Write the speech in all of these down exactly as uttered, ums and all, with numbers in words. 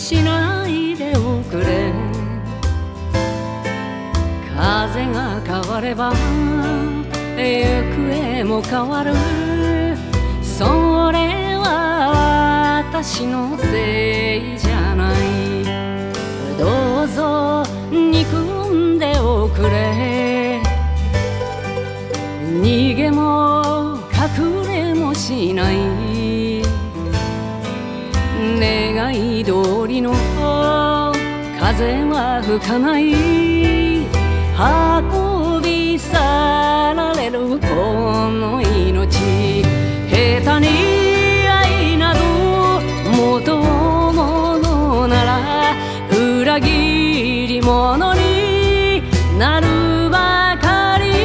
しないでおくれ。風が変われば行方も変わる。それは私のせいじゃない。どうぞ憎んでおくれ。逃げも隠れもしない。願い通りの風は吹かない。運び去られるこの命。下手に愛など求むのなら裏切り者になるばかり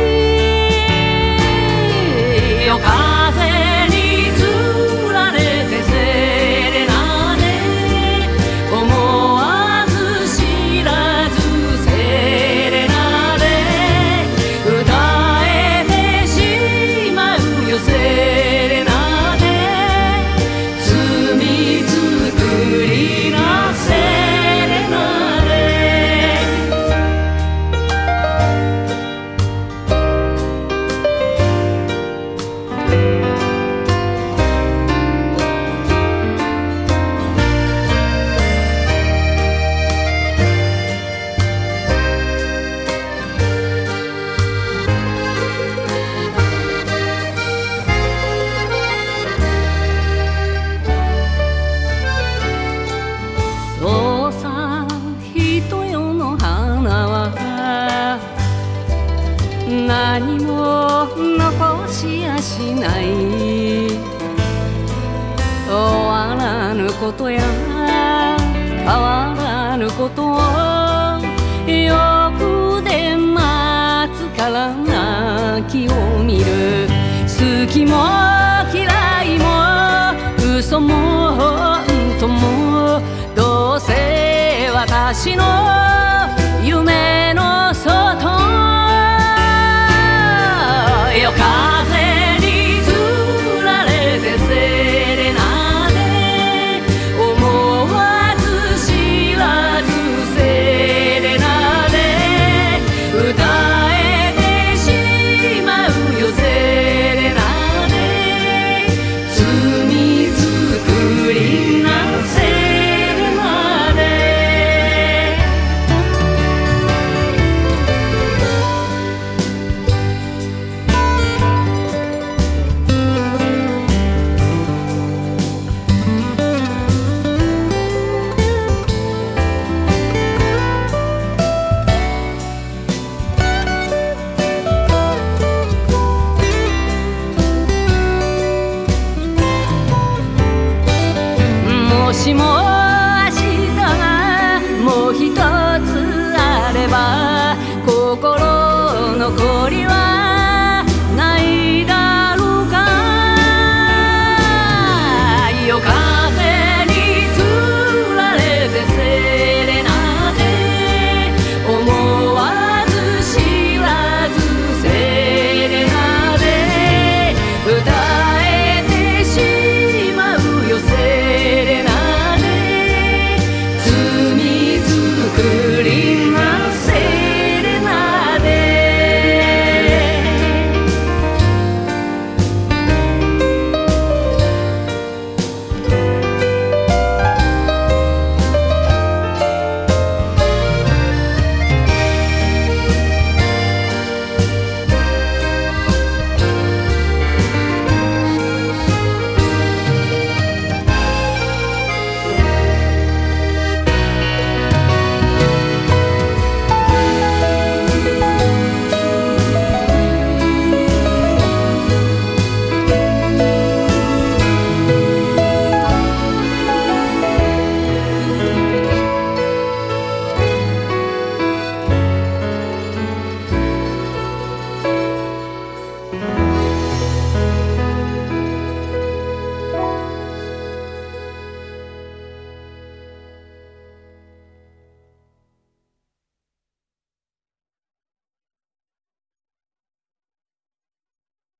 よ。風につられてセレナで思わず知らずセレナで歌えてしまうよ。セレナで罪作りなセレナで。そうさ、人よの花は何も残しやしない。終わらぬことや変わらぬことを欲で待つから泣きを見る。好きも嫌いも嘘も本当もどうせ私の夢の外よ。風につられてセレナで思わず知らずセレナで歌えてしまうよ。セレナで罪作りなセレナで。もしも明日がもう一つあれば心の声